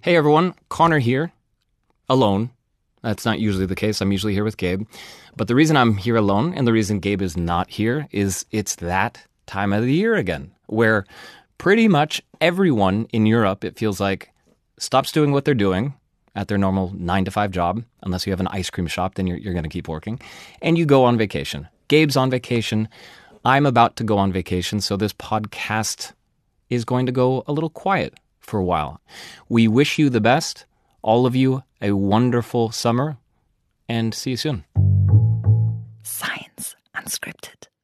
Hey everyone, Connor here, alone. That's not usually the case. I'm usually here with Gabe. But the reason I'm here alone and the reason Gabe is not here is it's that time of the year again, where pretty much everyone in Europe, it feels like, stops doing what they're doing at their normal 9-to-5 job. Unless you have an ice cream shop, then you're going to keep working. And you go on vacation. Gabe's on vacation. I'm about to go on vacation, so this podcast is going to go a little quiet for a while. We wish you the best, all of you a wonderful summer, and see you soon. Science Unscripted.